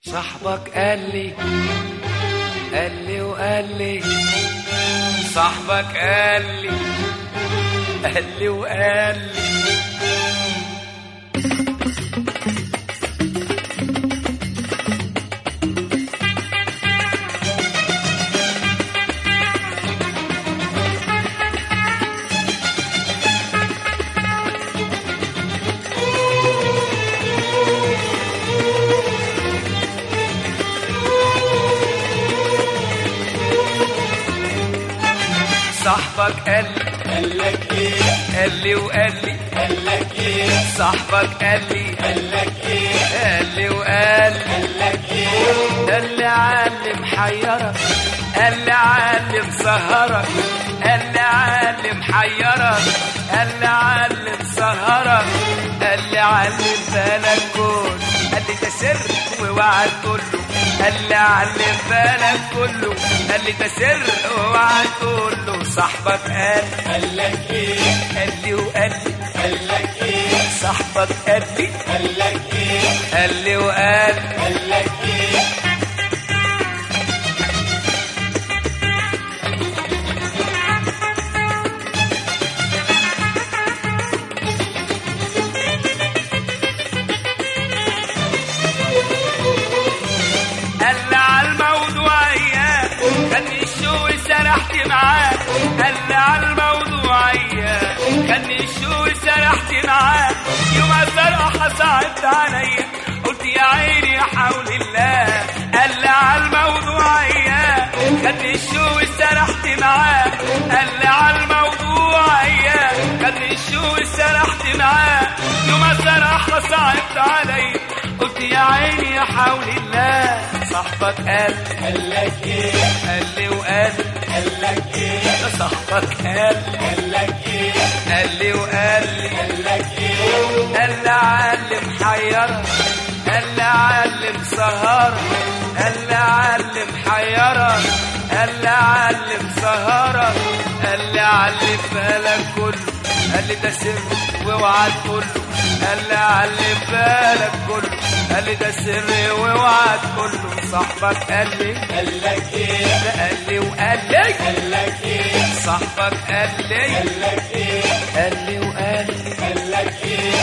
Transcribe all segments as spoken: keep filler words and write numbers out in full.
صاحبك قال لي قال لي وقال لي صاحبك قال لي قال لي وقال لي صاحبك قال لي قال لك ايه قال لي وقال لي قال لك ايه صاحبك قال لي قال لك ايه قال لي وقال لي قال لك ايه قال لي علم حيرك قال لي علم سهرك قال لي علم حيرك قال لي علم سهرك قال لي علم بالك كله قال لي ده سر ووعد كله قال لي علم بالك كله قال لي ده سر ووعد كله صاحبك قال قال لك ايه قال لي وقال لي قال لك ايه صاحبك قال لي قال لك ايه قال لي وقال لي قال لك ايه قال لي على الموضوع اياه خدني الشوق سرحت معاه قال لي على الموضوع اياه خدني الشوق سرحت معاه يوم الصراحه صعبت عليا قلت يا عيني يا حول الله قال لي على الموضوع اياه خدني الشوق سرحت معاه قال لي على الموضوع اياه خدني الشوق سرحت معاه يوم الصراحه صعبت عليا قلت يا عيني يا حول الله صاحبك قال قال لك ايه قال لي وقال قال لك ايه صاحبك قال قال لك ايه قال لي وقال لي قال لك ايه قال لي علم حيرك قال لي علم سهرك قال لي علم حيرك قال لي علم سهرك قال لي علم بالك كله قال لي ده سر ووعد كله قال لي علم بالك كله قال لي ده سر ووعد كله صاحبك قال لي قال لك ايه ده قال لي وقال لي قال لك ايه صاحبك قال لي قال لك ايه قال لي وقال لي قال لك ايه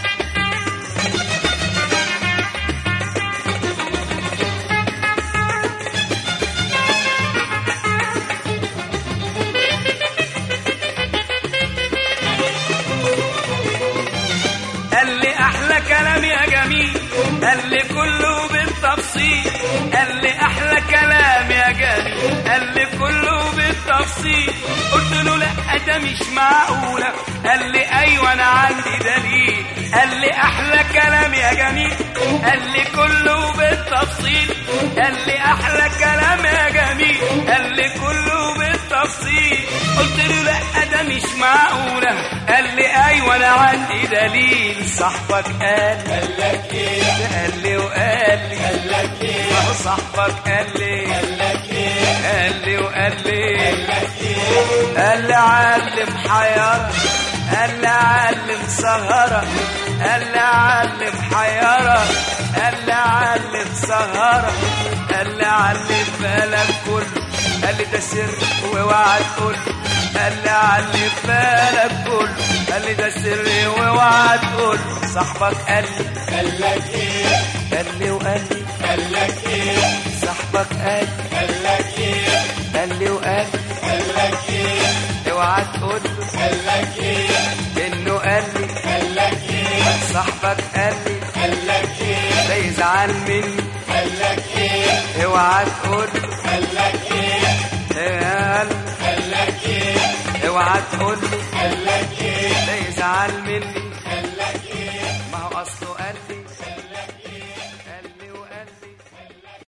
قال لي احلى كلام يا جميل قال لي كله بالتفصيل قال لي احلى كلام يا جميل قال لي كله بالتفصيل قلت له لا ده مش معقوله قال لي ايوه انا عندي دليل قال لي احلى كلام يا جميل قال لي كله بالتفصيل قال لي احلى كلام يا جميل قال لي كله بالتفصيل قلت له لا ده مش معقوله قال لي ايوه انا عندي دليل صاحبك قال قال لك ايه قال لي وقال لي قال لك ايه ما هو صاحبك قال لي قال لك ايه قال لي وقال لي قال لك ايه قال لي علم حيرك قال لي علم سهرك قال لي علم حيرك قال لي علم سهرك قال لي علم بالك كله قال لي ده سر ووعد كله قال لي علم بالك كله قال لي ده سر ووعد كله صاحبك قال لي قال لك ايه قال لي وقال لي قال لك ايه صاحبك قال لي قال لك ايه قال لي وقال لي قال لك ايه اوعى تقول له قال لك ايه انه قال لي قال لك ايه صاحبك قال لي قال لك ايه ده يزعل مني قال لك ايه اوعى تقول له قال لك ايه قال قال لك ايه اوعى تقول له قال لك ايه ده يزعل مني